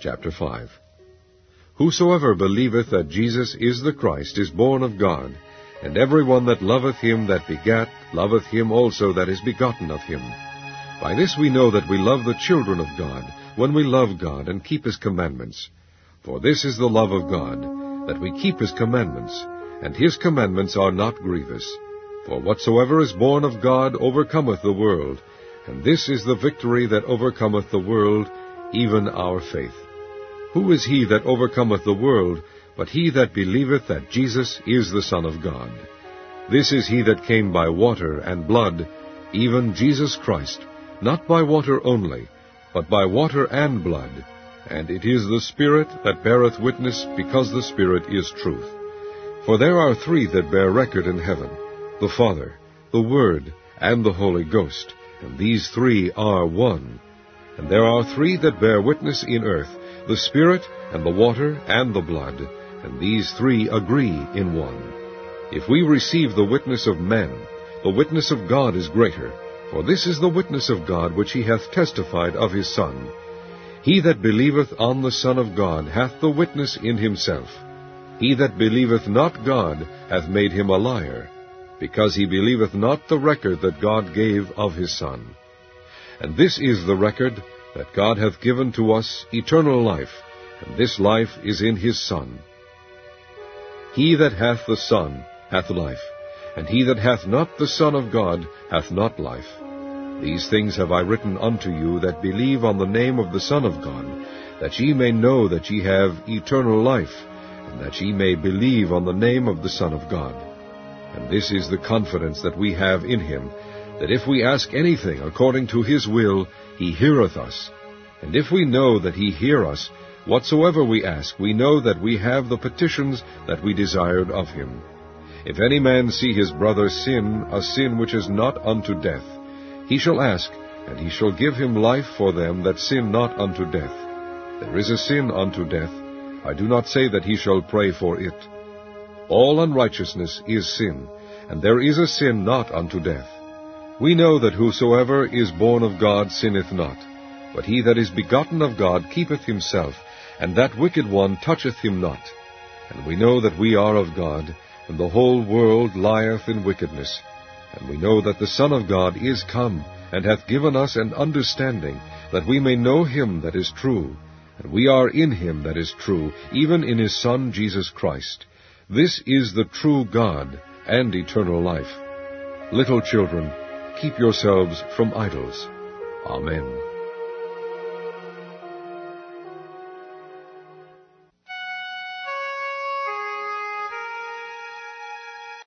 Chapter 5. Whosoever believeth that Jesus is the Christ is born of God, and every one that loveth him that begat loveth him also that is begotten of him. By this we know that we love the children of God, when we love God and keep his commandments. For this is the love of God, that we keep his commandments, and his commandments are not grievous. For whatsoever is born of God overcometh the world, and this is the victory that overcometh the world, even our faith. Who is he that overcometh the world, but he that believeth that Jesus is the Son of God? This is he that came by water and blood, even Jesus Christ, not by water only, but by water and blood. And it is the Spirit that beareth witness, because the Spirit is truth. For there are three that bear record in heaven, the Father, the Word, and the Holy Ghost, and these three are one. And there are three that bear witness in earth, the Spirit, and the water, and the blood, and these three agree in one. If we receive the witness of men, the witness of God is greater, for this is the witness of God which he hath testified of his Son. He that believeth on the Son of God hath the witness in himself. He that believeth not God hath made him a liar, because he believeth not the record that God gave of his Son. And this is the record, that God hath given to us eternal life, and this life is in his Son. He that hath the Son hath life, and he that hath not the Son of God hath not life. These things have I written unto you that believe on the name of the Son of God, that ye may know that ye have eternal life, and that ye may believe on the name of the Son of God. And this is the confidence that we have in him, that if we ask anything according to his will, he heareth us. And if we know that he hear us, whatsoever we ask, we know that we have the petitions that we desired of him. If any man see his brother sin, a sin which is not unto death, he shall ask, and he shall give him life for them that sin not unto death. There is a sin unto death. I do not say that he shall pray for it. All unrighteousness is sin, and there is a sin not unto death. We know that whosoever is born of God sinneth not, but he that is begotten of God keepeth himself, and that wicked one toucheth him not. And we know that we are of God, and the whole world lieth in wickedness. And we know that the Son of God is come, and hath given us an understanding, that we may know him that is true. And we are in him that is true, even in his Son Jesus Christ. This is the true God and eternal life. Little children, keep yourselves from idols. Amen.